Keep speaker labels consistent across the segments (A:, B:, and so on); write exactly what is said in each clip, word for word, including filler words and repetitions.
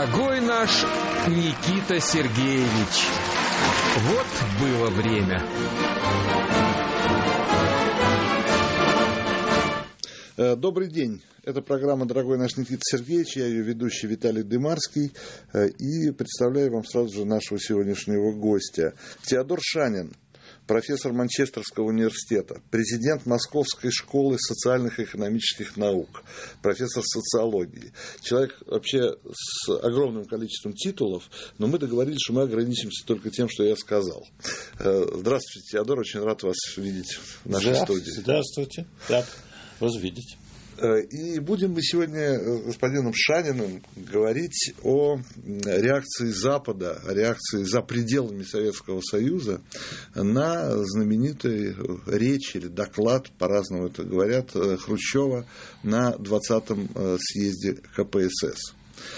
A: Дорогой наш Никита Сергеевич, вот было время.
B: Добрый день. Это программа «Дорогой наш Никита Сергеевич». Я ее ведущий Виталий Дымарский. И представляю вам сразу же нашего сегодняшнего гостя. Теодор Шанин, профессор Манчестерского университета, президент Московской школы социальных и экономических наук, профессор социологии. Человек вообще с огромным количеством титулов, но мы договорились, что мы ограничимся только тем, что я сказал. Здравствуйте, Теодор, очень рад вас видеть в нашей студии.
C: Здравствуйте, рад вас видеть.
B: И будем мы сегодня с господином Шаниным говорить о реакции Запада, о реакции за пределами Советского Союза на знаменитую речь или доклад, по-разному это говорят, Хрущева на двадцатом съезде ка пэ эс эс.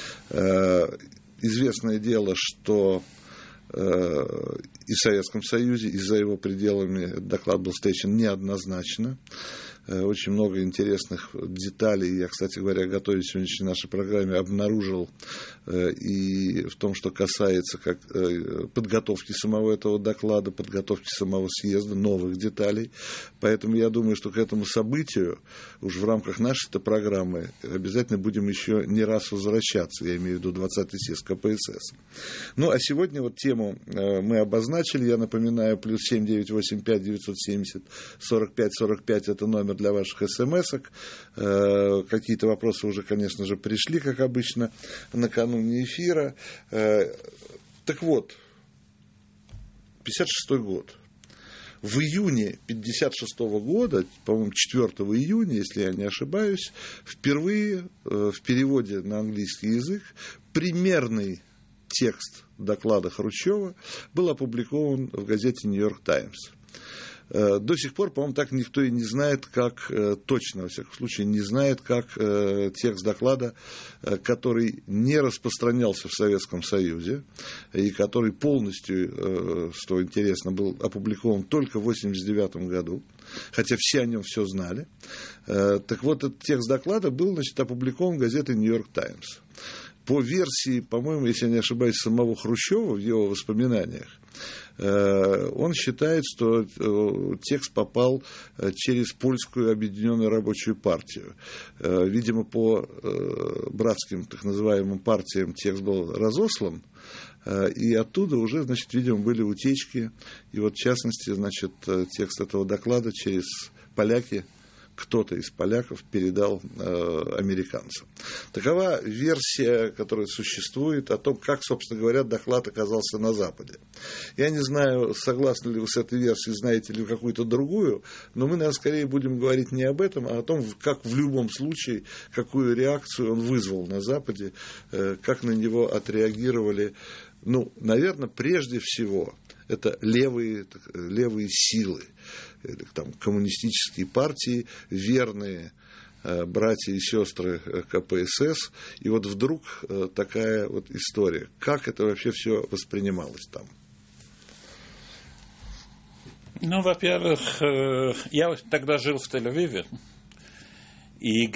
B: Известное дело, что и в Советском Союзе, и за его пределами доклад был встречен неоднозначно. Очень много интересных деталей. Я, кстати говоря, готовясь к сегодняшней нашей программе, обнаружил и в том, что касается как подготовки самого этого доклада, подготовки самого съезда, новых деталей. Поэтому я думаю, что к этому событию уж в рамках нашей-то программы обязательно будем еще не раз возвращаться. Я имею в виду двадцатый съезд ка пэ эс эс. Ну, а сегодня вот тему мы обозначили. Я напоминаю, плюс семь девять восемь пять девятьсот семьдесят сорок пять сорок пять это номер для ваших смс-ок. Какие-то вопросы уже, конечно же, пришли, как обычно, накануне эфира. Так вот, пятьдесят шестой год. В июне пятьдесят шестого года, по-моему, четвёртого июня, если я не ошибаюсь, впервые в переводе на английский язык примерный текст доклада Хрущева был опубликован в газете «Нью-Йорк Таймс». До сих пор, по-моему, так никто и не знает, как, точно, во всяком случае, не знает, как текст доклада, который не распространялся в Советском Союзе и который полностью, что интересно, был опубликован только в восемьдесят девятом году, хотя все о нем все знали. Так вот, этот текст доклада был, значит, опубликован в газете «Нью-Йорк Таймс». По версии, по-моему, если я не ошибаюсь, самого Хрущева в его воспоминаниях, он считает, что текст попал через Польскую объединенную рабочую партию. Видимо, по братским так называемым партиям текст был разослан, и оттуда уже, значит, видимо, были утечки. И вот, в частности, значит, текст этого доклада через поляки, кто-то из поляков передал э, американцам. Такова версия, которая существует о том, как, собственно говоря, доклад оказался на Западе. Я не знаю, согласны ли вы с этой версией, знаете ли вы какую-то другую, но мы, наверное, скорее будем говорить не об этом, а о том, как в любом случае, какую реакцию он вызвал на Западе, э, как на него отреагировали. Ну, наверное, прежде всего, это левые, левые силы, там, коммунистические партии, верные э, братья и сестры ка пэ эс эс. И вот вдруг э, такая вот история. Как это вообще все воспринималось там?
C: Ну, во-первых, э, я тогда жил в Тель-Авиве, и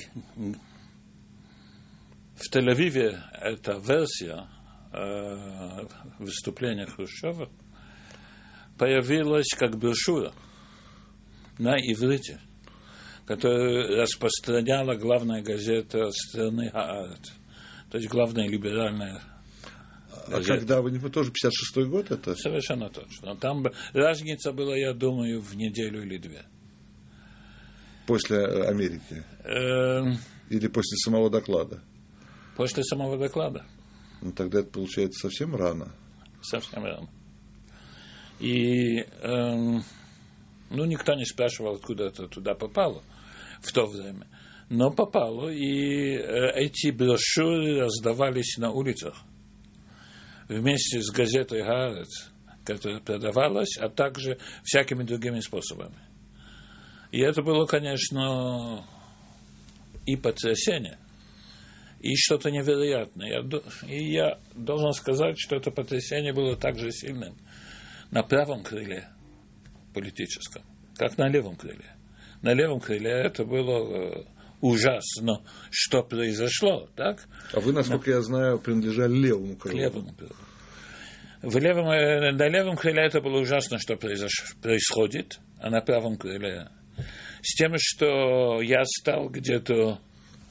C: в Тель-Авиве эта версия э, выступления Хрущева появилась как брошюра на иврите, которую распространяла главная газета страны «Хаарец», то есть главная либеральная газета.
B: А когда вы не тоже пятьдесят шестой год это?
C: Совершенно точно. Там разница была, я думаю, в неделю или две.
B: После Америки?
C: Э-м...
B: Или после самого доклада?
C: После самого доклада.
B: Ну, тогда это получается совсем рано.
C: Совсем рано. И, эм, ну, никто не спрашивал, откуда это туда попало в то время. Но попало, и э, эти брошюры раздавались на улицах вместе с газетой «Хаарец», которая продавалась, а также всякими другими способами. И это было, конечно, и потрясение, и что-то невероятное. И я должен сказать, что это потрясение было также сильным на правом крыле политическом, как на левом крыле. На левом крыле это было ужасно, что произошло, так?
B: А вы, насколько Но... я знаю, принадлежали левому крылу.
C: Левому крылу. В левом, на левом крыле это было ужасно, что произош... происходит, а на правом крыле с тем, что я стал где-то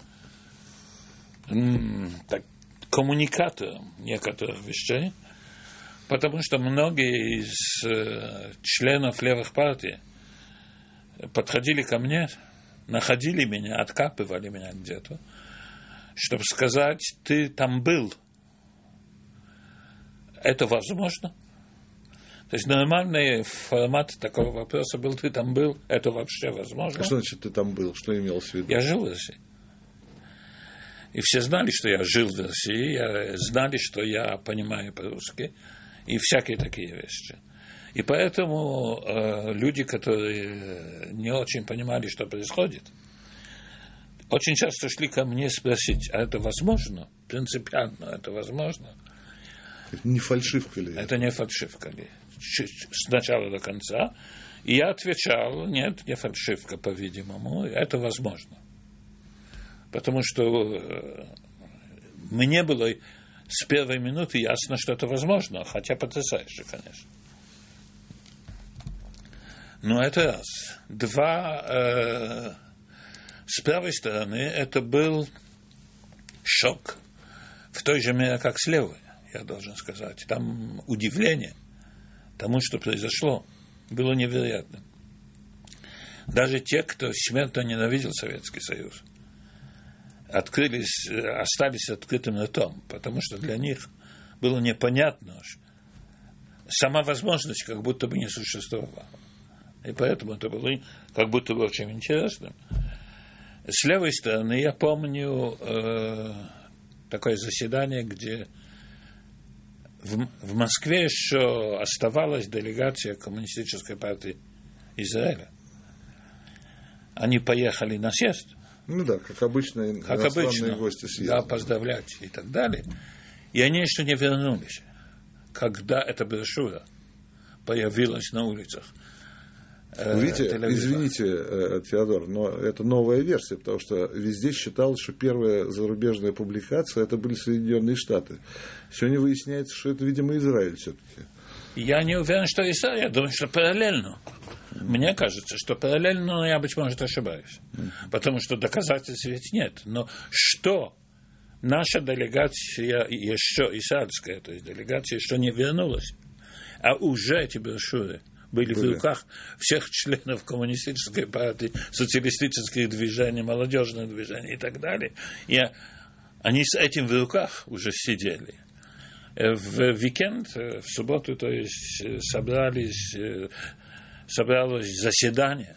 C: м- так, коммуникатором некоторых вещей, потому что многие из э, членов левых партий подходили ко мне, находили меня, откапывали меня где-то, чтобы сказать, ты там был. Это возможно? То есть нормальный формат такого вопроса был, ты там был, это вообще возможно?
B: А что значит ты там был? Что имелось в виду?
C: Я жил в России. И все знали, что я жил в России, я, знали, что я понимаю по-русски, и всякие такие вещи. И поэтому э, люди, которые не очень понимали, что происходит, очень часто шли ко мне спросить, а это возможно? Принципиально это возможно?
B: Это не фальшивка ли?
C: Это не фальшивка ли? С начала до конца. И я отвечал, нет, не фальшивка, по-видимому, это возможно. Потому что э, мне было с первой минуты ясно, что это возможно, хотя потрясающе, конечно. Но это раз. Два, э, с правой стороны, это был шок в той же мере, как с левой, я должен сказать. Там удивление тому, что произошло, было невероятным. Даже те, кто смертно ненавидел Советский Союз, открылись, остались открытым ртом, потому что для них было непонятно, сама возможность как будто бы не существовала. И поэтому это было как будто бы очень интересным. С левой стороны я помню э, такое заседание, где в, в Москве еще оставалась делегация Коммунистической партии Израиля. Они поехали на съезд.
B: Ну да, как обычно,
C: как обычно,
B: гости съезда.
C: Да, поздравлять и так далее. И они еще не вернулись, когда эта брошюра появилась на улицах.
B: Видите, извините, Теодор, но это новая версия, потому что везде считалось, что первая зарубежная публикация это были Соединенные Штаты. Сегодня выясняется, что это, видимо, Израиль все-таки.
C: Я не уверен, что Израиль, я думаю, что параллельно. Мне кажется, что параллельно, но я, быть может, ошибаюсь. Потому что доказательств ведь нет. Но что наша делегация, еще израильская, то есть делегация, еще не вернулась, а уже эти брошюры были, были в руках всех членов коммунистической партии, социалистических движений, молодежных движений и так далее. И они с этим в руках уже сидели. В уикенд, в субботу, то есть, собрались, собралось заседание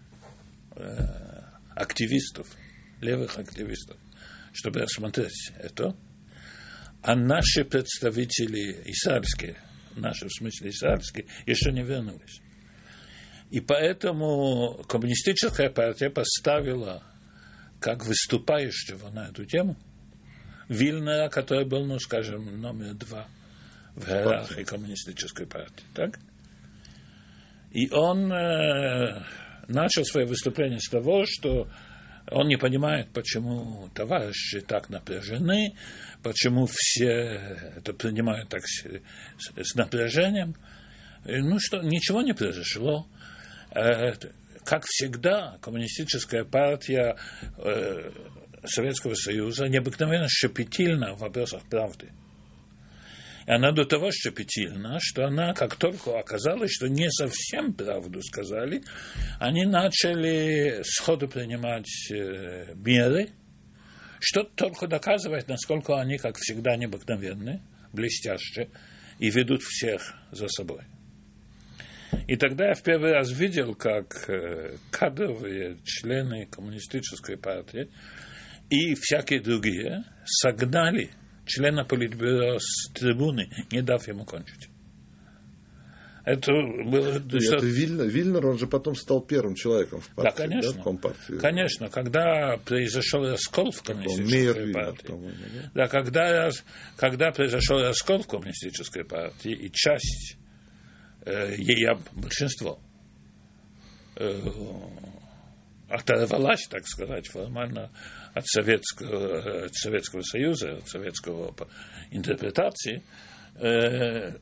C: активистов, левых активистов, чтобы рассмотреть это. А наши представители израильские, наши, в смысле израильские, еще не вернулись. И поэтому коммунистическая партия поставила как выступающего на эту тему Вильнера, который был, ну, скажем, номер два в иерархии коммунистической партии. Так? И он э, начал свое выступление с того, что он не понимает, почему товарищи так напряжены, почему все это принимают так с, с напряжением. И, ну что, ничего не произошло. Э, как всегда, коммунистическая партия э, Советского Союза необыкновенно щепетильна в вопросах правды. И она до того щепетильна, что она, как только оказалось, что не совсем правду сказали, они начали сходу принимать э, меры, что только доказывает, насколько они, как всегда, необыкновенны, блестящие, и ведут всех за собой. И тогда я в первый раз видел, как э, кадровые члены коммунистической партии и всякие другие согнали члена политбюро с трибуны, не дав ему кончить. Это было...
B: И что... это Вильнер, Вильнер, он же потом стал первым человеком в партии,
C: да, конечно,
B: да, в Компартии.
C: Конечно, когда произошел раскол в коммунистической партии, да? Да, когда, когда произошел раскол в коммунистической партии, и часть, э, ее большинство, э, оторвалась, так сказать, формально от Советского, от Советского Союза, от советского интерпретации, э,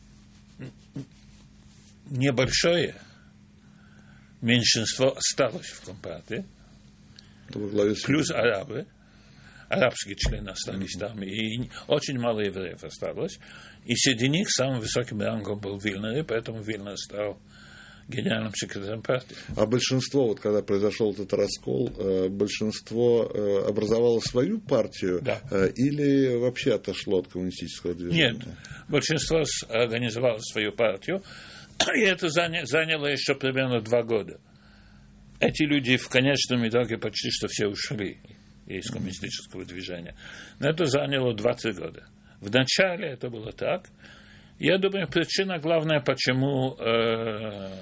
C: небольшое меньшинство осталось в Компартии, плюс арабы, арабские члены остались там, и очень мало евреев осталось, и среди них самым высоким рангом был Вильнер, поэтому Вильнер стал генеральным секретарем партии.
B: А большинство, вот когда произошел этот раскол, большинство образовало свою партию,
C: да.
B: Или вообще отошло от коммунистического движения?
C: Нет, большинство организовало свою партию, и это заняло еще примерно два года. Эти люди в конечном итоге почти что все ушли из коммунистического движения. Но это заняло двадцать года. Вначале это было так. Я думаю, причина главная, почему э,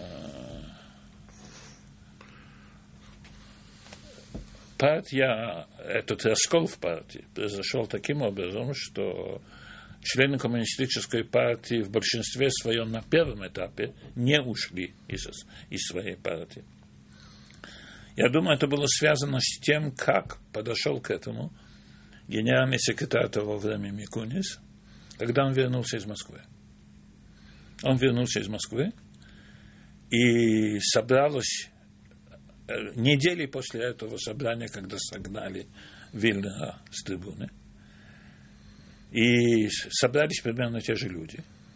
C: партия, этот раскол в партии произошел таким образом, что члены коммунистической партии в большинстве своем на первом этапе не ушли из, из своей партии. Я думаю, это было связано с тем, как подошел к этому генеральный секретарь того времени Микунис, когда он вернулся из Москвы. Он вернулся из Москвы, и собралось недели после этого собрания, когда согнали Вильнера с трибуны, и собрались примерно те же люди.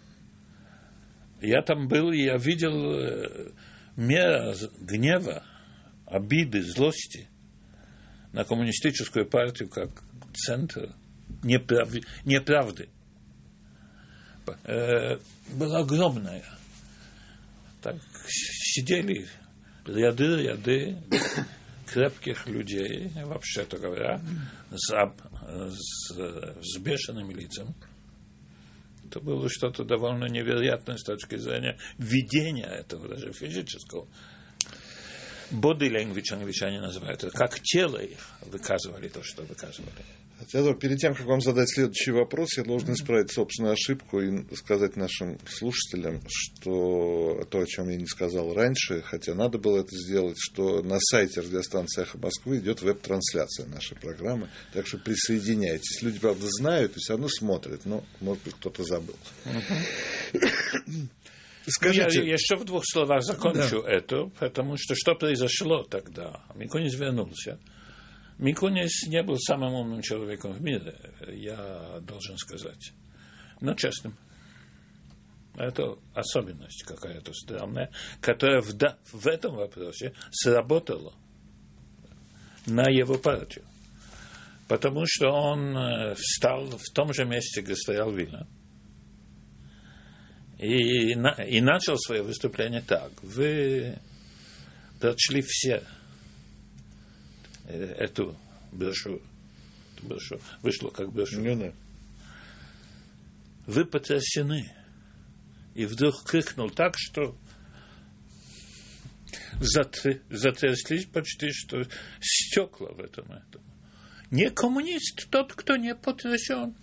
C: Я там был, и я видел мера гнева, обиды, злости на коммунистическую партию как центр неправ... неправды. Э, была огромная. Так сидели ряды, ряды крепких людей, вообще-то говоря, с, с, с бешеными лицами. Это было что-то довольно невероятное с точки зрения ведения этого, даже физического. Body language англичане называют это, как тело их выказывали то, что выказывали.
B: Теодор, перед тем, как вам задать следующий вопрос, я должен исправить собственную ошибку и сказать нашим слушателям, что то, о чем я не сказал раньше, хотя надо было это сделать, что на сайте радиостанции «Эхо Москвы» идет веб-трансляция нашей программы, так что присоединяйтесь. Люди, правда, знают и все равно смотрят, но, может быть, кто-то забыл.
C: Скажите... Я еще в двух словах закончу да. это, потому что что произошло тогда? Микунис вернулся. Микунис не был самым умным человеком в мире, я должен сказать, но честным. Это особенность какая-то странная, которая в, да, в этом вопросе сработала на его партию. Потому что он встал в том же месте, где стоял Вильнер. И, и начал свое выступление так. Вы прочли все эту брошюру. Эту брошюру. Вышло как брошюра. Вы потрясены. И вдруг крикнул так, что затряслись почти что стекла в этом, этом. Не коммунист тот, кто не потрясен.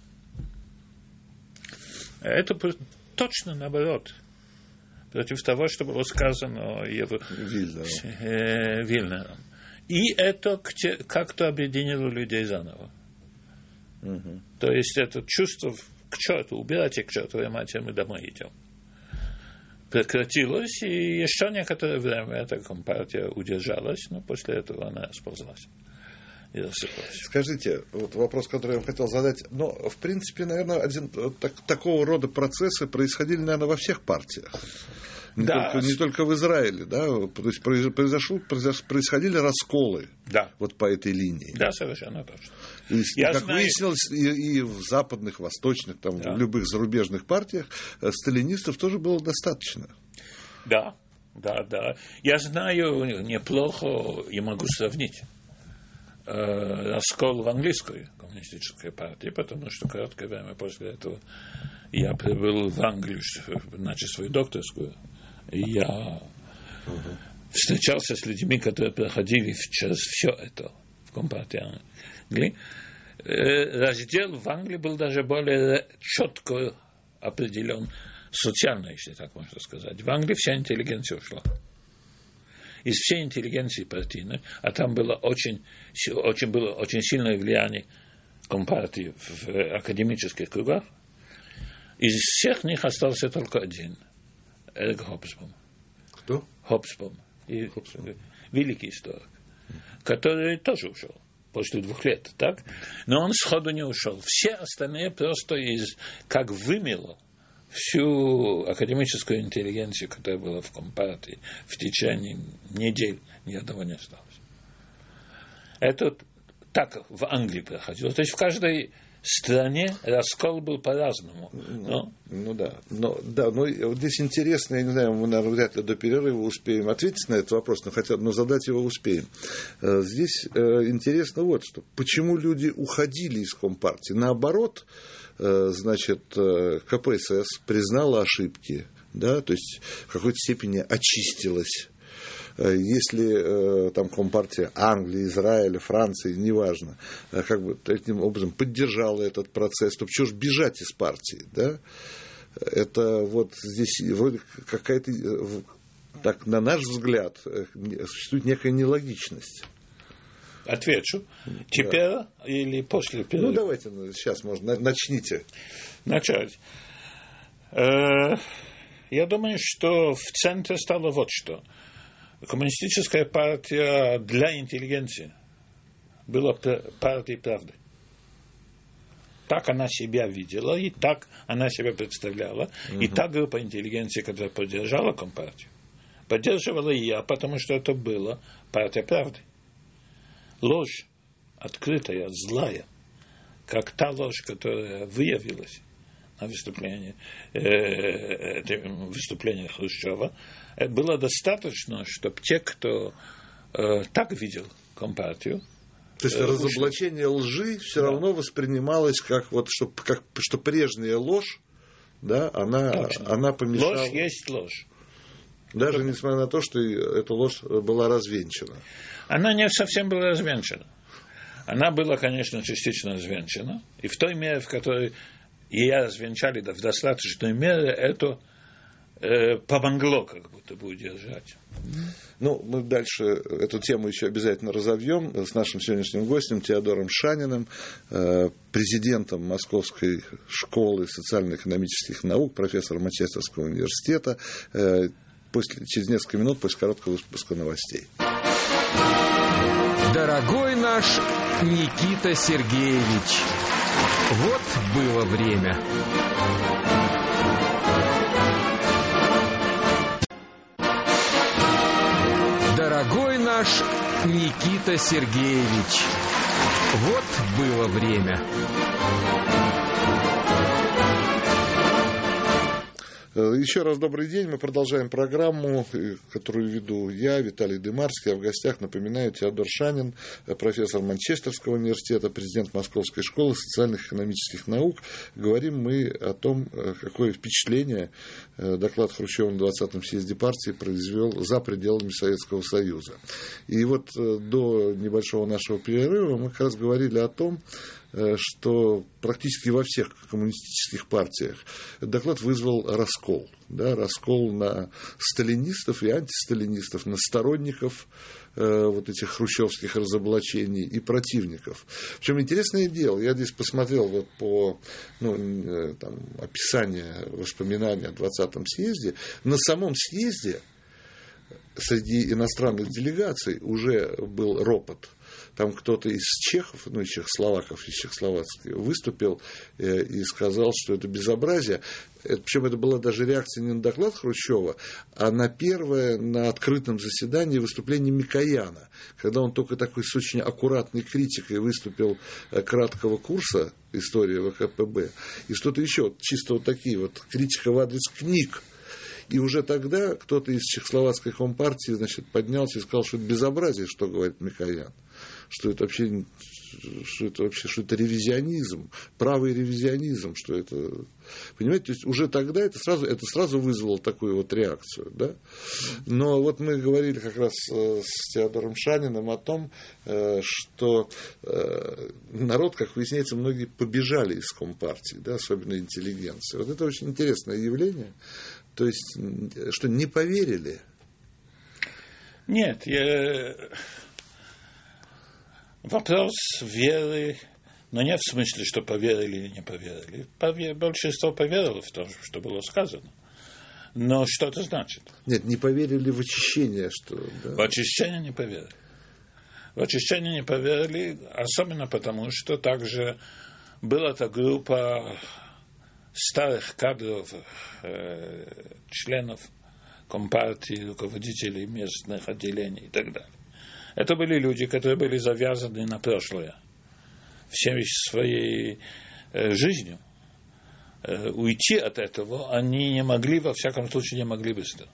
C: Это точно наоборот. Против того, что было сказано его э, Вильнером. И это как-то объединило людей заново. Угу. То есть это чувство к черту, убирайте к чертовой матери, мы домой идем. Прекратилось, и еще некоторое время эта компартия удержалась, но после этого она расползлась.
B: Скажите, вот вопрос, который я вам хотел задать, но, в принципе, наверное, один, так, такого рода процессы происходили, наверное, во всех партиях. Не, да. только, не только в Израиле, да, то есть произошло, происходили расколы
C: да.
B: вот по этой линии.
C: Да, совершенно точно.
B: И,
C: я
B: как
C: знаю...
B: выяснилось, и, и в западных, восточных, там, да. в любых зарубежных партиях сталинистов тоже было достаточно.
C: Да, да, да. Я знаю неплохо и могу сравнить э, раскол в английской коммунистической партии, потому что короткое время после этого я прибыл в Англию, начал свою докторскую, и я uh-huh. встречался с людьми, которые проходили через все это в Компартии Англии. Раздел в Англии был даже более четко определен социально, если так можно сказать. В Англии вся интеллигенция ушла. из всей интеллигенции партийной, а там было очень, очень, было очень сильное влияние Компартии в академических кругах, из всех них остался только один – Эрик Хобсбаум.
B: Кто?
C: Хобсбаум. И
B: Хобсбаум.
C: Великий историк, который тоже ушел после двух лет, так? Но он сходу не ушел. Все остальные просто из, как вымело всю академическую интеллигенцию, которая была в Компартии, в течение недель ни одного не осталось. Это так в Англии проходило. То есть в каждой стране раскол был по-разному.
B: Ну, ну да. Но, да, но вот здесь интересно, я не знаю, мы, наверное, вряд ли до перерыва успеем ответить на этот вопрос, но хотя но задать его успеем. Здесь интересно вот что. Почему люди уходили из Компартии? Наоборот, значит, ка пэ эс эс признала ошибки, да, то есть в какой-то степени очистилась. Если там Компартия Англии, Израиля, Франции, неважно, как бы таким образом поддержала этот процесс, то почему же бежать из партии, да? Это вот здесь вроде какая-то, так, на наш взгляд, существует некая нелогичность.
C: Отвечу. Теперь да. Или после перерыва?
B: Ну, давайте, сейчас можно, начните.
C: Начать. Я думаю, что в центре стало вот что. Коммунистическая партия для интеллигенции была партией правды. Так она себя видела, и так она себя представляла. Угу. И та группа интеллигенции, которая поддержала Компартию, поддерживала и я, потому что это была партия правды. Ложь открытая, злая, как та ложь, которая выявилась на выступлении, э, выступлении Хрущева, было достаточно, чтобы те, кто э, так видел Компартию.
B: То есть э, разоблачение лжи все да. равно воспринималось как, вот, что, как, что прежняя ложь, да, она, она помешала.
C: Ложь есть ложь.
B: Даже
C: Кто...
B: несмотря на то, что эта ложь была развенчана.
C: Она не совсем была развенчана. Она была, конечно, частично развенчана. И в той мере, в которой ее развенчали, да, в достаточной мере, это э, помогло как будто бы удержать.
B: Ну, мы дальше эту тему еще обязательно разовьем с нашим сегодняшним гостем Теодором Шаниным, э, президентом Московской школы социально-экономических наук, профессором Манчестерского университета. Э, после, через несколько минут после короткого выпуска новостей.
A: Дорогой наш Никита Сергеевич, вот было время. Дорогой наш Никита Сергеевич, вот было время.
B: Еще раз добрый день. Мы продолжаем программу, которую веду я, Виталий Дымарский. А в гостях, напоминаю, Теодор Шанин, профессор Манчестерского университета, президент Московской школы социальных и экономических наук. Говорим мы о том, какое впечатление доклад Хрущева на двадцатом съезде партии произвел за пределами Советского Союза. И вот до небольшого нашего перерыва мы как раз говорили о том, что практически во всех коммунистических партиях этот доклад вызвал раскол. Да, раскол на сталинистов и антисталинистов, на сторонников э, вот этих хрущевских разоблачений и противников. Причем интересное дело, я здесь посмотрел вот по ну, э, там, описанию воспоминаний о двадцатом съезде. На самом съезде среди иностранных делегаций уже был ропот. Там кто-то из чехов, ну, из чехословаков, из чехословацких, выступил э, и сказал, что это безобразие. Это, причем это была даже реакция не на доклад Хрущева, а на первое, на открытом заседании выступление Микояна, когда он только такой с очень аккуратной критикой выступил э, краткого курса «История вэ ка пэ бэ». И что-то еще, чисто вот такие вот критика в адрес книг. И уже тогда кто-то из чехословацкой компартии, значит, поднялся и сказал, что это безобразие, что говорит Микоян. Что это вообще, что это вообще, что это ревизионизм, правый ревизионизм, что это, понимаете, то есть уже тогда это сразу, это сразу вызвало такую вот реакцию, да. Но вот мы говорили как раз с Теодором Шаниным о том, что народ, как выясняется, многие побежали из компартии, да, особенно интеллигенция. Вот это очень интересное явление, то есть, что не поверили.
C: Нет, я... вопрос веры, но не в смысле, что поверили или не поверили. Повер... Большинство поверило в то, что было сказано. Но что это значит?
B: Нет, не поверили в очищение, что... Да.
C: В очищение не поверили. В очищение не поверили, особенно потому, что также была та группа старых кадров, э, членов Компартии, руководителей местных отделений и так далее. Это были люди, которые были завязаны на прошлое. Всей своей э, жизнью. Э, уйти от этого они не могли, во всяком случае, не могли быстро.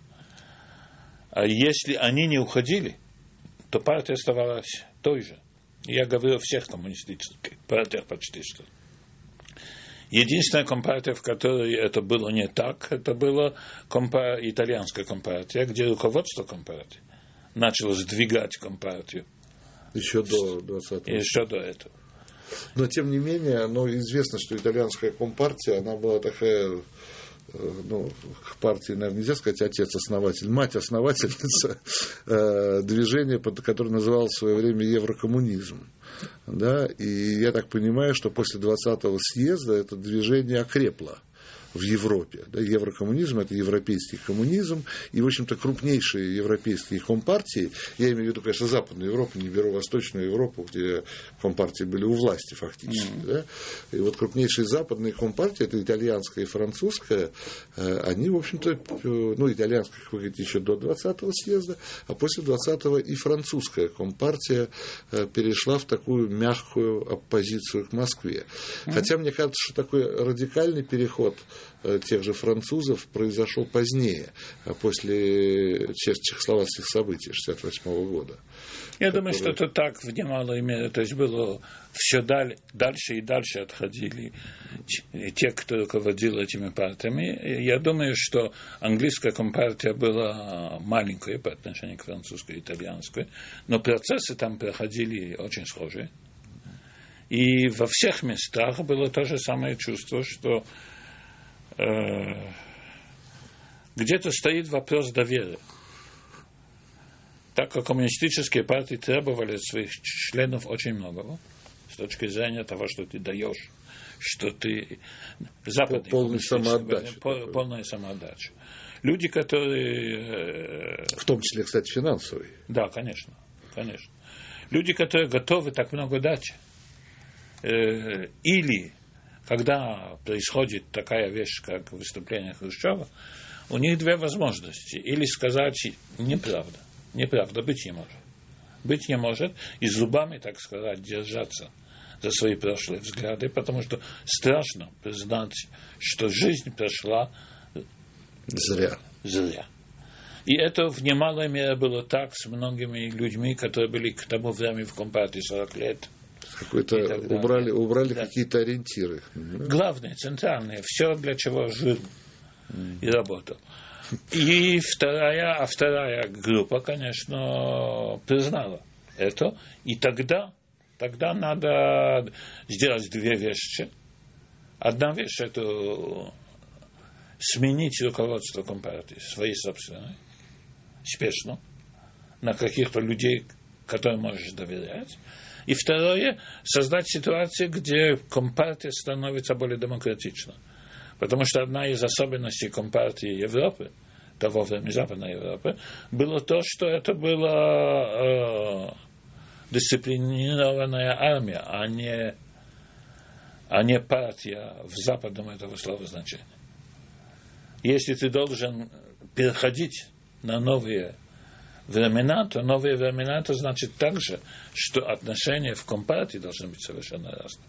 C: А если они не уходили, то партия оставалась той же. Я говорю о всех коммунистических партиях почти что. Единственная компартия, в которой это было не так, это была компа- итальянская компартия, где руководство компартии начало сдвигать компартию.
B: Еще до двадцатого.
C: Еще до этого.
B: Но, тем не менее, ну, известно, что итальянская компартия, она была такая... ну, к партии, наверное, нельзя сказать отец-основатель, мать-основательница э, движения, которое называлось в свое время еврокоммунизм. Да? И я так понимаю, что после двадцатого съезда это движение окрепло в Европе. Да? Еврокоммунизм – это европейский коммунизм, и, в общем-то, крупнейшие европейские компартии, я имею в виду, конечно, Западную Европу, не беру Восточную Европу, где компартии были у власти фактически. Mm-hmm. Да? И вот крупнейшие западные компартии, это итальянская и французская, они, в общем-то, ну, итальянская, как вы говорите, еще до двадцатого съезда, а после двадцатого и французская компартия перешла в такую мягкую оппозицию к Москве. Mm-hmm. Хотя, мне кажется, что такой радикальный переход тех же французов произошел позднее, после чехословацких событий шестьдесят восьмого года.
C: Я
B: которые...
C: думаю, что это так в немалой мере. То есть было все даль, дальше и дальше отходили те, кто руководил этими партиями. Я думаю, что английская компартия была маленькой по отношению к французской и итальянской, но процессы там проходили очень схожие. И во всех местах было то же самое чувство, что где-то стоит вопрос доверия. Так как коммунистические партии требовали от своих членов очень многого, с точки зрения того, что ты даешь, что ты... Западные
B: полная самоотдача.
C: Полная самоотдача. Люди, которые...
B: В том числе, кстати, финансовые.
C: Да, конечно. конечно. Люди, которые готовы так много дать. Или... Когда происходит такая вещь, как выступление Хрущева, у них две возможности. Или сказать неправда. Неправда быть не может. Быть не может и зубами, так сказать, держаться за свои прошлые взгляды, потому что страшно признать, что жизнь прошла
B: зря.
C: зря. И это в немалой мере было так с многими людьми, которые были к тому времени в Компартии сорок лет.
B: Какой-то убрали, убрали да. какие-то ориентиры.
C: Главные, центральные, все, для чего жил mm. и работал. И вторая, а вторая группа, конечно, признала это. И тогда, тогда надо сделать две вещи. Одна вещь – это сменить руководство Компартии, своей собственной, спешно, на каких-то людей, которым можешь доверять. И второе, создать ситуацию, где Компартия становится более демократичной. Потому что одна из особенностей Компартии Европы, того времени Западной Европы, было то, что это была э, дисциплинированная армия, а не, а не партия в западном этого слова значения. Если ты должен переходить на новые времена, то новые времена, это значит также, что отношения в Компартии должны быть совершенно разные.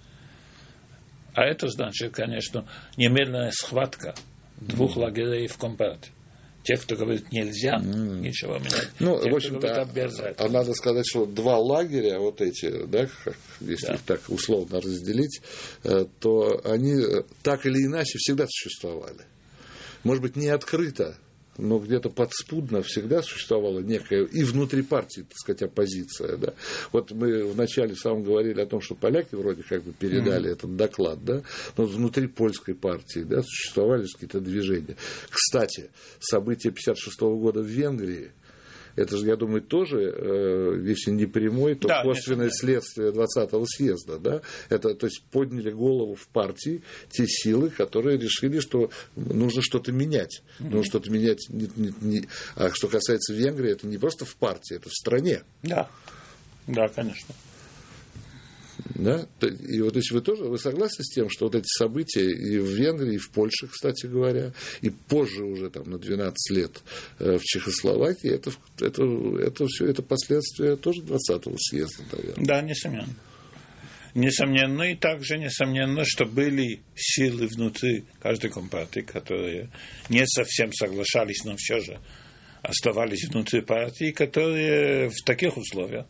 C: А это значит, конечно, немедленная схватка двух mm. лагерей в Компартии. Те, кто говорит нельзя, mm. ничего менять.
B: Ну,
C: те,
B: в общем-то, а надо сказать, что два лагеря, вот эти, да, как, если да. их так условно разделить, то они так или иначе всегда существовали. Может быть, не открыто, но где-то подспудно всегда существовала некая и внутри партии, так сказать, оппозиция. Да? Вот мы вначале в самом говорили о том, что поляки вроде как бы передали mm-hmm. этот доклад, да? Но внутри польской партии да, существовали какие-то движения. Кстати, события тысяча девятьсот пятьдесят шестого года в Венгрии, это же, я думаю, тоже, если не прямой, то да, косвенное следствие двадцатого съезда. Да? Это, то есть подняли голову в партии те силы, которые решили, что нужно что-то менять. Mm-hmm. Нужно что-то менять. Не, не, не... А что касается Венгрии, это не просто в партии, это в стране.
C: Да, да, конечно.
B: Да? И вот, то есть вы тоже вы согласны с тем, что вот эти события и в Венгрии, и в Польше, кстати говоря, и позже уже там, на двенадцать лет в Чехословакии, это, это, это все это последствия тоже двадцатого съезда, наверное.
C: Да, несомненно. Несомненно, и также несомненно, что были силы внутри каждой компартии, которые не совсем соглашались, но все же оставались внутри партии, которые в таких условиях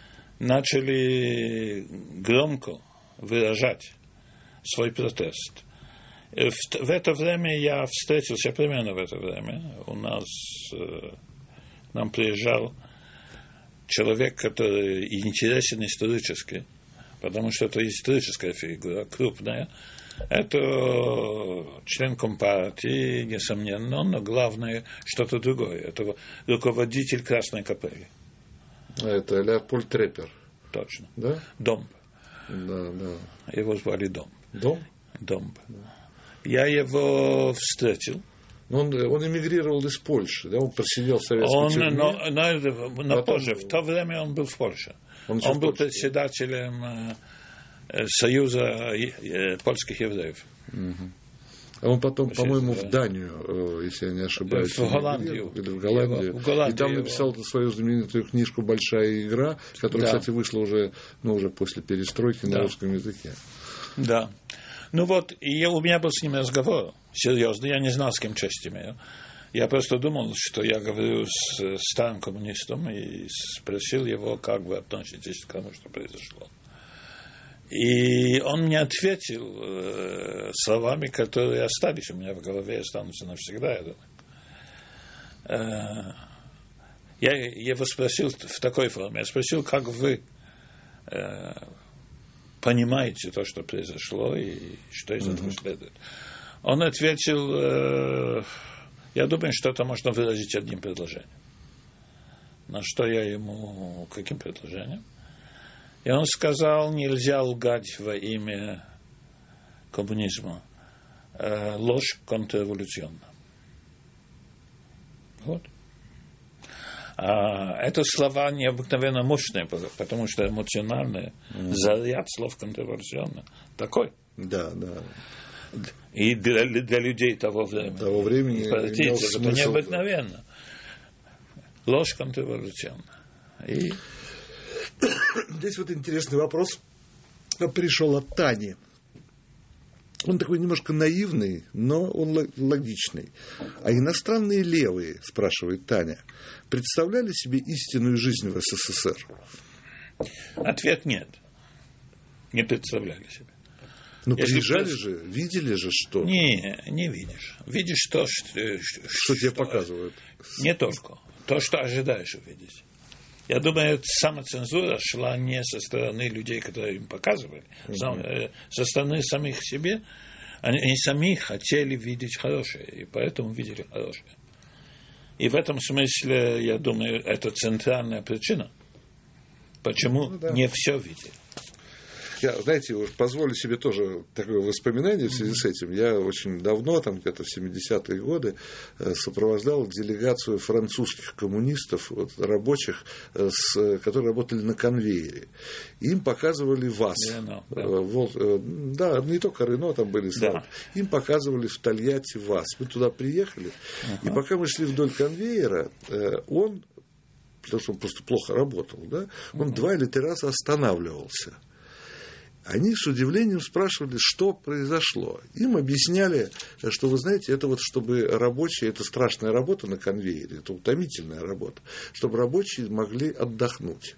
C: начали громко выражать свой протест. В, в это время я встретился, примерно в это время, у нас, э, нам приезжал человек, который интересен исторически, потому что это историческая фигура, крупная. Это член Компартии, несомненно, но главное что-то другое. Это руководитель Красной Капелли.
B: Это Леопольд Трепер.
C: Точно.
B: Да?
C: Домб.
B: Да, да.
C: Его звали Домб.
B: Домб?
C: Домб. Да. Я его встретил.
B: Он, он эмигрировал из Польши, да? Он просидел в советской
C: он,
B: тюрьме.
C: Но, но, но Потом... позже, в то время он был в Польше. Он, он был Польше, председателем да? Союза польских евреев.
B: Угу. А он потом, Вообще, по-моему, да. в Данию, если я не ошибаюсь.
C: В Голландию.
B: Или в Голландию.
C: Его, в Голландию.
B: И там написал его. свою знаменитую книжку «Большая игра», которая, да. кстати, вышла уже, ну, уже после перестройки да. на русском языке.
C: Да. Ну вот, и я, у меня был с ним разговор, серьезно, я не знал, с кем честь имею. Я просто думал, что я говорю с старым коммунистом и спросил его, как вы относитесь к тому, что произошло. И он мне ответил э, словами, которые остались у меня в голове и останутся навсегда, я думаю. Э, я его спросил в такой форме. Я спросил, как вы э, понимаете то, что произошло, и что из этого mm-hmm. следует. Он ответил, э, я думаю, что это можно выразить одним предложением. На что я ему, каким предложением? И он сказал, нельзя лгать во имя коммунизма. Э, ложь контрреволюционна. Вот. А это слова необыкновенно мощные, потому что эмоциональные. Mm-hmm. Заряд слов контрреволюционно. Такой.
B: Да, да.
C: И для, для людей того времени.
B: Того времени
C: это необыкновенно. Ложь контрреволюционна. И...
B: Здесь вот интересный вопрос пришел от Тани. Он такой немножко наивный, но он логичный. А иностранные левые, спрашивает Таня, представляли себе истинную жизнь в СССР?
C: Ответ нет. Не представляли себе.
B: Ну, приезжали просто... же, видели же, что...
C: Не, не видишь. Видишь то, что...
B: Что, что тебе показывают.
C: Не только. То, что ожидаешь увидеть. Я думаю, самоцензура шла не со стороны людей, которые им показывали, mm-hmm. со стороны самих себе. Они, они сами хотели видеть хорошее, и поэтому видели хорошее. И в этом смысле, я думаю, это центральная причина, почему ну, да. не все видели.
B: Я, знаете, позволю себе тоже такое воспоминание в связи с этим. Я очень давно, там где-то в семидесятые годы, сопровождал делегацию французских коммунистов, вот, рабочих, с, которые работали на конвейере. Им показывали ВАЗ. Yeah, no, yeah. Вол, да, не только Рено, там были слова. Yeah. Им показывали в Тольятти ВАЗ. Мы туда приехали, uh-huh. и пока мы шли вдоль конвейера, он, потому что он просто плохо работал, да, он uh-huh. два или три раза останавливался. Они с удивлением спрашивали, что произошло. Им объясняли, что, вы знаете, это вот чтобы рабочие, это страшная работа на конвейере, это утомительная работа, чтобы рабочие могли отдохнуть.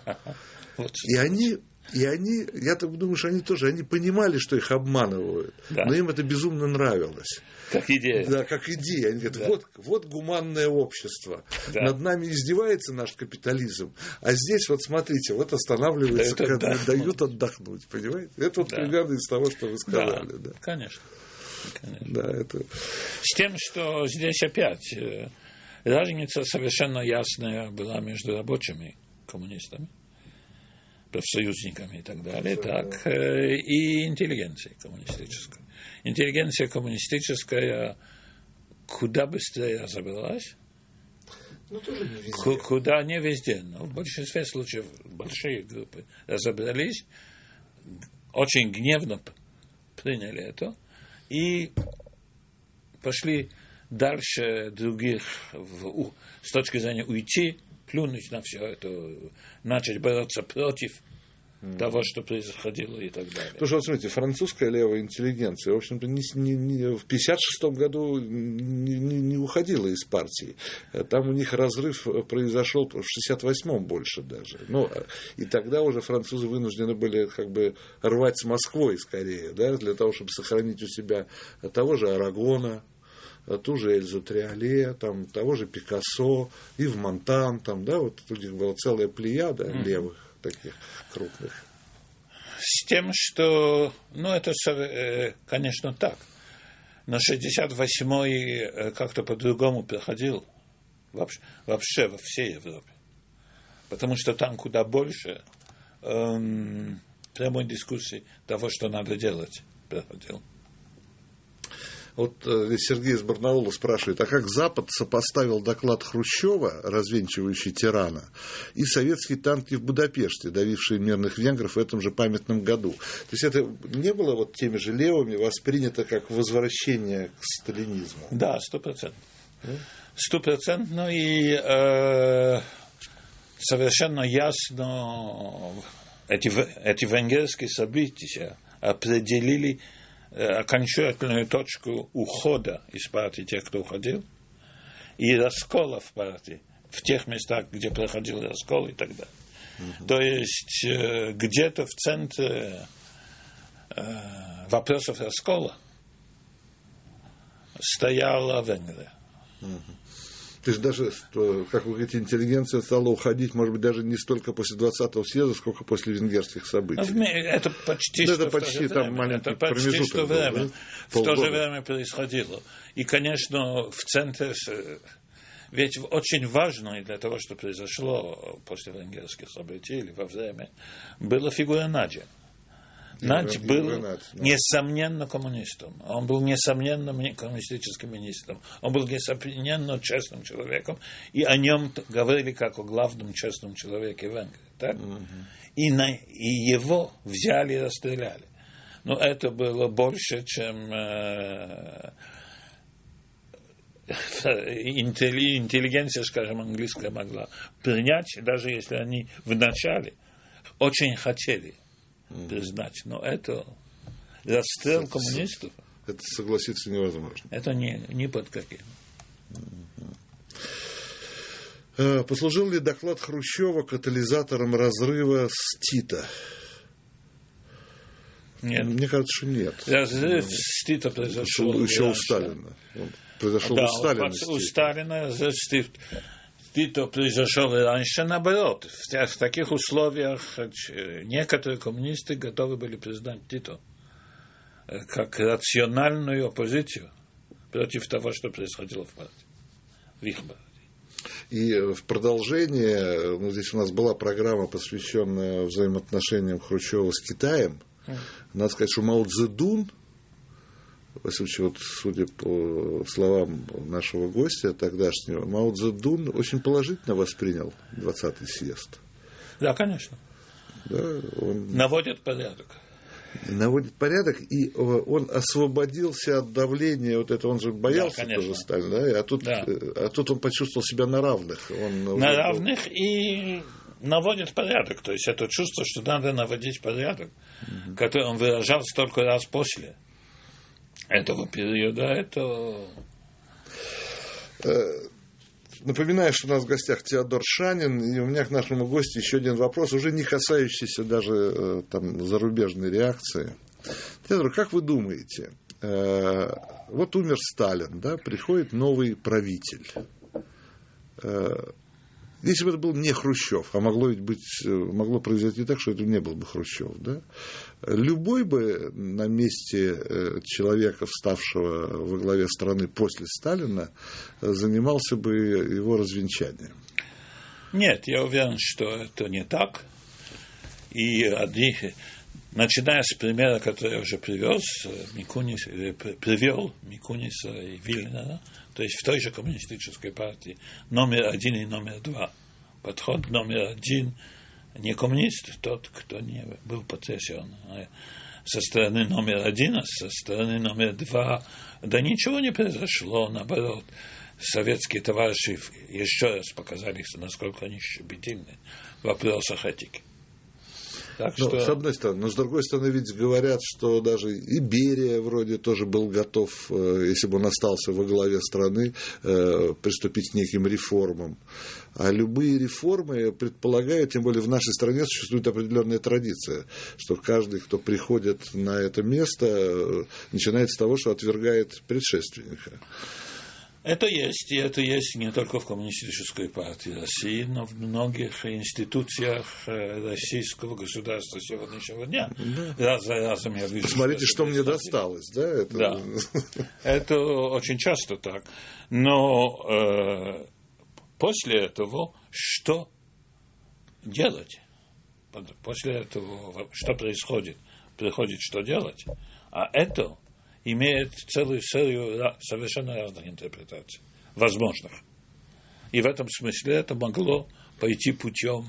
B: И они, и они, я так думаю, что они тоже, они понимали, что их обманывают, да. но им это безумно нравилось.
C: Как идея.
B: Да, как идея. Они говорят, да. вот, вот гуманное общество. Да. Над нами издевается наш капитализм. А здесь, вот смотрите, вот останавливается, дают когда отдохнуть. дают отдохнуть. Понимаете? Это вот да. примерно из того, что вы сказали.
C: Да,
B: да.
C: Конечно. Конечно.
B: Да, это...
C: С тем, что здесь опять разница совершенно ясная была между рабочими коммунистами, профсоюзниками и так далее, так, и интеллигенцией коммунистической. Интеллигенция коммунистическая куда быстрее разобралась,
B: ну, тоже не везде.
C: Куда не везде, но в большинстве случаев большие группы разобрались, очень гневно приняли это и пошли дальше других в, с точки зрения уйти, плюнуть на все это, начать бороться против mm. того, что происходило и так далее.
B: Потому что, вот смотрите, французская левая интеллигенция, в общем-то, не, не, не, в пятьдесят шестом году не, не, не уходила из партии. Там у них разрыв произошел в шестьдесят восьмом больше даже. Ну, и тогда уже французы вынуждены были как бы рвать с Москвой скорее, да, для того, чтобы сохранить у себя того же Арагона, ту же Эльзу Триоле, там, того же Пикассо, Ив Монтан, там, да, вот у них была целая плеяда mm-hmm. левых таких крупных.
C: С тем, что, ну, это, конечно, так. Но шестьдесят восьмой как-то по-другому проходил вообще, вообще во всей Европе. Потому что там куда больше эм, прямой дискуссии того, что надо делать, проходил.
B: Вот Сергей из Барнаула спрашивает, а как Запад сопоставил доклад Хрущева, развенчивающий тирана, и советские танки в Будапеште, давившие мирных венгров в этом же памятном году? То есть это не было вот теми же левыми воспринято как возвращение к сталинизму?
C: Да, сто процентов. Стопроцентно и э, совершенно ясно эти, эти венгерские события определили окончательную точку ухода из партии тех, кто уходил, и раскола в партии, в тех местах, где проходил раскол и так далее. Mm-hmm. То есть где-то в центре э, вопросов раскола стояла Венгрия. Mm-hmm.
B: То есть даже, как вы говорите, интеллигенция стала уходить, может быть, даже не столько после двадцатого съезда, сколько после венгерских событий.
C: Это почти,
B: да,
C: что,
B: это почти
C: в
B: там маленький
C: это почти что
B: был,
C: время.
B: Да?
C: В то же время происходило. И, конечно, в центре... Ведь очень важно и для того, что произошло после венгерских событий или во время, была фигура Наджи. Надь был, несомненно, коммунистом. Он был, несомненно, коммунистическим министром. Он был, несомненно, честным человеком. И о нем говорили как о главном честном человеке Венгрии. Так? Mm-hmm. И, на, и его взяли и расстреляли. Но это было больше, чем э, интеллигенция, скажем, английская могла принять, даже если они вначале очень хотели признать. Но это расстрел коммунистов.
B: Это согласиться невозможно.
C: Это не, не под каким.
B: Послужил ли доклад Хрущева катализатором разрыва с Тито?
C: Нет.
B: Мне кажется, что нет.
C: Разрыв с Тито произошел
B: еще у Сталина. Он произошел
C: да,
B: у Сталина.
C: У Сталина разрыв с Тито произошел и раньше, наоборот. В, в таких условиях некоторые коммунисты готовы были признать Тито как рациональную оппозицию против того, что происходило в партии, в их партии.
B: И в продолжение, ну, здесь у нас была программа, посвященная взаимоотношениям Хрущева с Китаем. Mm. Надо сказать, что Мао Цзэдун, во всяком случае, вот, судя по словам нашего гостя тогдашнего, Мао Цзэдун очень положительно воспринял двадцатый съезд.
C: Да, конечно.
B: Да, он
C: наводит порядок.
B: Наводит порядок, и он освободился от давления, вот это он же боялся да, тоже Сталина, да? А, тут, да. а тут он почувствовал себя на равных. Он
C: на уже... равных и наводит порядок. То есть это чувство, что надо наводить порядок, угу. который он выражал столько раз после этого периода, это...
B: Напоминаю, что у нас в гостях Теодор Шанин, и у меня к нашему гостю еще один вопрос, уже не касающийся даже там, зарубежной реакции. Теодор, как вы думаете, вот умер Сталин, да, приходит новый правитель. Если бы это был не Хрущев, а могло ведь быть, могло произойти так, что это не был бы Хрущев, да? Любой бы на месте человека, вставшего во главе страны после Сталина, занимался бы его развенчанием.
C: Нет, я уверен, что это не так. И одни, начиная с примера, который я уже привез, Микунис, привел Микуниса и Вильнера, то есть в той же коммунистической партии, номер один и номер два. Подход номер один – не коммунист, тот, кто не был потрясен. Со стороны номер один, а со стороны номер два, да ничего не произошло, наоборот. Советские товарищи еще раз показали, насколько они щепетильны в вопросах этики. Так
B: ну,
C: что...
B: С одной стороны, но с другой стороны, ведь говорят, что даже и Берия вроде тоже был готов, если бы он остался во главе страны, приступить к неким реформам. А любые реформы предполагают, тем более в нашей стране существует определенная традиция, что каждый, кто приходит на это место, начинает с того, что отвергает предшественника.
C: Это есть, и это есть не только в Коммунистической партии России, но в многих институциях российского государства сегодняшнего дня. Да. Раз за разом я вижу.
B: Посмотрите, что, что мне досталось, да? Это...
C: Да, это очень часто так. Но э, после этого что делать? После этого что происходит? Приходит, что делать? А это... имеет целую серию совершенно разных интерпретаций, возможных. И в этом смысле это могло пойти путем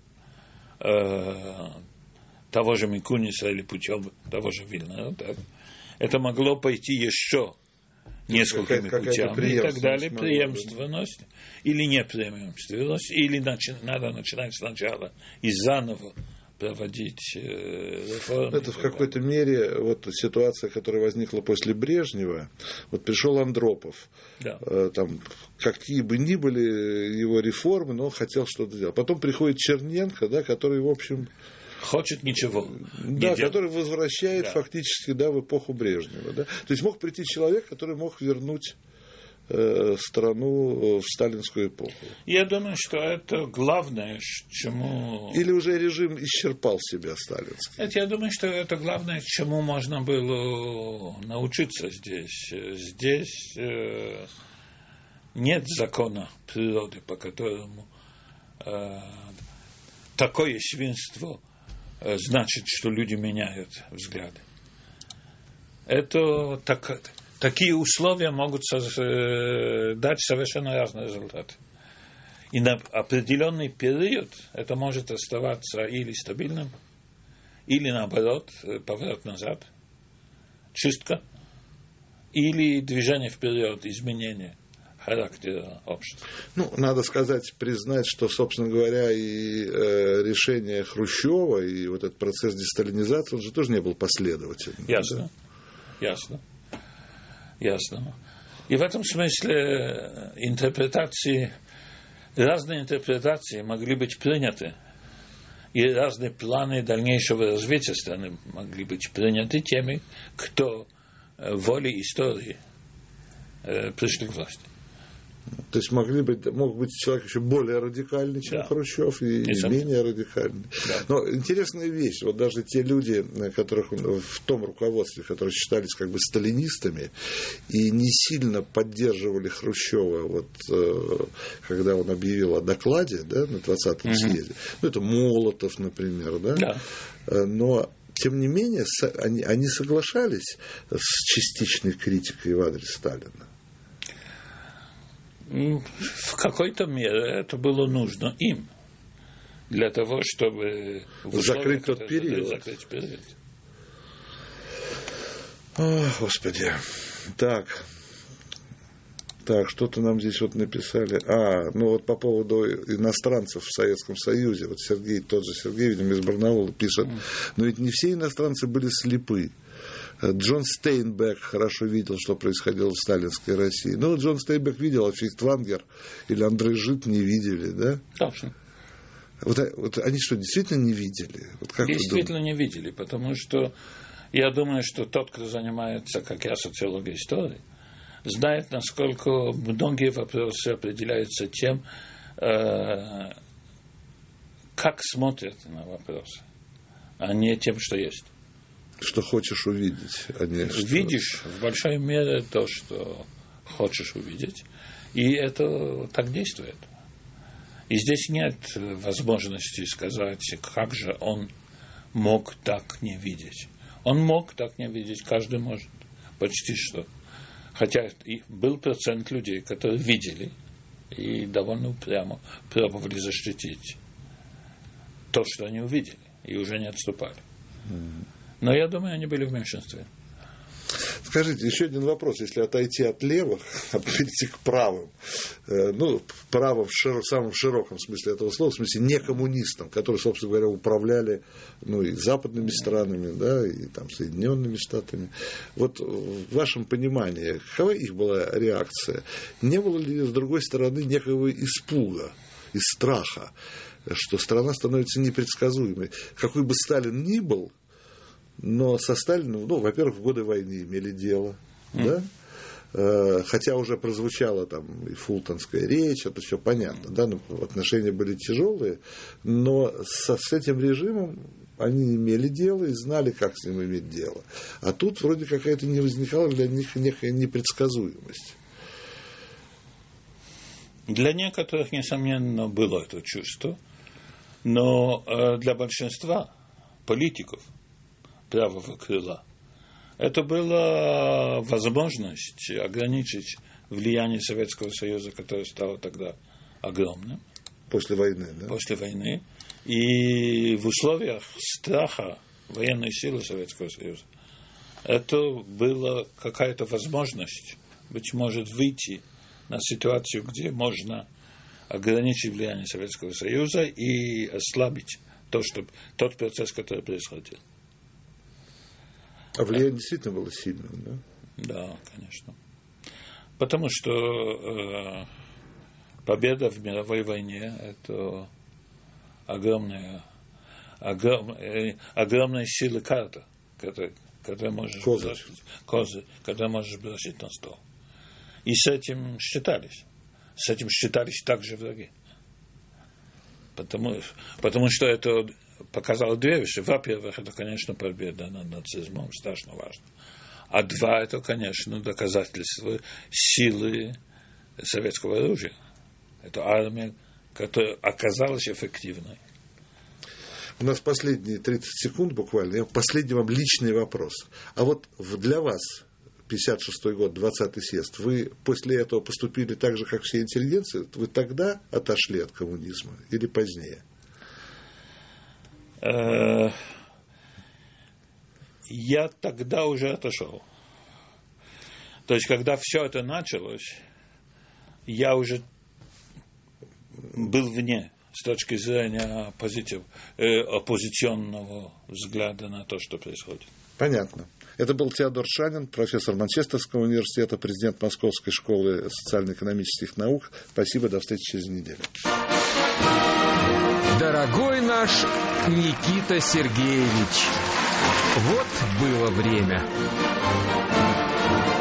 C: э, того же Микуниса или путем того же Вильнера. Да? Это могло пойти еще несколькими путями и так далее. Преемственность или непреемственность, или начи- надо начинать сначала и заново проводить реформы.
B: Это в какой-то мере вот ситуация, которая возникла после Брежнева. Вот пришел Андропов.
C: Да.
B: Там, какие бы ни были его реформы, но он хотел что-то сделать. Потом приходит Черненко, да, который, в общем...
C: Хочет ничего.
B: Да,
C: не
B: который возвращает
C: да.
B: фактически да, в эпоху Брежнева. Да? То есть мог прийти человек, который мог вернуть страну в сталинскую эпоху.
C: Я думаю, что это главное, чему...
B: Или уже режим исчерпал себя сталинский?
C: Это, я думаю, что это главное, чему можно было научиться здесь. Здесь э, нет закона природы, по которому э, такое свинство э, значит, что люди меняют взгляды. Это так... Такие условия могут дать совершенно разные результаты. И на определенный период это может оставаться или стабильным, или наоборот, поворот назад, чистка, или движение вперед, изменение характера общества.
B: Ну, надо сказать, признать, что, собственно говоря, и э, решение Хрущева, и вот этот процесс десталинизации, он же тоже не был последовательным.
C: Ясно, да? ясно. Ясно. И в этом смысле интерпретации, разные интерпретации могли быть приняты, и разные планы дальнейшего развития страны могли быть приняты теми, кто волей истории пришли к власти.
B: То есть могли быть, мог быть человек еще более радикальный, чем да. Хрущев, и, и менее радикальный. Да. Но интересная вещь, вот даже те люди, которых в том руководстве, которые считались как бы сталинистами и не сильно поддерживали Хрущева, вот, когда он объявил о докладе, да, на двадцатом угу. съезде, ну это Молотов, например, да,
C: да.
B: но тем не менее они, они соглашались с частичной критикой в адрес Сталина.
C: В какой-то мере это было нужно им для того, чтобы
B: закрыть тот период.
C: Закрыть период.
B: О, Господи. Так. Так, что-то нам здесь вот написали. А, ну вот по поводу иностранцев в Советском Союзе. Вот Сергей, тот же Сергей, видимо, из Барнаула пишет. Mm. Но ведь не все иностранцы были слепы. Джон Стейнбек хорошо видел, что происходило в сталинской России. Ну, Джон Стейнбек видел, а Фейхтвангер или Андрей Жид не видели, да?
C: Точно.
B: Вот, вот они что, действительно не видели? Вот как
C: действительно не видели, потому что я думаю, что тот, кто занимается, как я, социологией истории, знает, насколько многие вопросы определяются тем, э, как смотрят на вопросы, а не тем, что есть.
B: Что хочешь увидеть, а не что...
C: Видишь в большой мере то, что хочешь увидеть, и это так действует. И здесь нет возможности сказать, как же он мог так не видеть. Он мог так не видеть, каждый может, почти что. Хотя и был процент людей, которые видели и довольно упрямо пробовали защитить то, что они увидели, и уже не отступали. Но я думаю, они были в меньшинстве.
B: Скажите, еще один вопрос. Если отойти от левых, а перейти к правым, ну, правым в, широ, в самом широком смысле этого слова, в смысле не коммунистам, которые, собственно говоря, управляли, ну, и западными странами, да, и там Соединенными Штатами. Вот в вашем понимании, какова их была реакция? Не было ли, с другой стороны, некого испуга и страха, что страна становится непредсказуемой? Какой бы Сталин ни был, но со Сталиным, ну, во-первых, в годы войны имели дело, mm. да, хотя уже прозвучала там и фултонская речь, это все понятно, да, но отношения были тяжелые, но со, с этим режимом они имели дело и знали, как с ним иметь дело. А тут вроде какая-то не возникала для них некая непредсказуемость.
C: Для некоторых, несомненно, было это чувство, но для большинства политиков правого крыла это была возможность ограничить влияние Советского Союза, которое стало тогда огромным.
B: После войны, да?
C: После войны. И в условиях страха военной силы Советского Союза это была какая-то возможность, быть может, выйти на ситуацию, где можно ограничить влияние Советского Союза и ослабить то, что, тот процесс, который происходил.
B: А влияние действительно было сильным, да?
C: Да, конечно. Потому что э, победа в мировой войне – это огромная, огром, э, огромная сила карта, которую, которую можешь
B: Козырь.
C: бросить, козырь, которую можешь бросить на стол. И с этим считались. С этим считались также враги. Потому, потому что это показало две вещи. Во-первых, это, конечно, победа над нацизмом, страшно важно. А два, это, конечно, доказательство силы советского оружия. Это армия, которая оказалась эффективной.
B: У нас последние тридцать секунд буквально. Последний вам личный вопрос. А вот для вас, пятьдесят шестой год, двадцатый съезд, вы после этого поступили так же, как все интеллигенции? Вы тогда отошли от коммунизма или позднее?
C: Я тогда уже отошел. То есть, когда все это началось, я уже был вне с точки зрения позитив, э, оппозиционного взгляда на то, что происходит.
B: Понятно. Это был Теодор Шанин, профессор Манчестерского университета, президент Московской школы социально-экономических наук. Спасибо, до встречи через неделю.
A: Дорогой наш Никита Сергеевич, вот было время.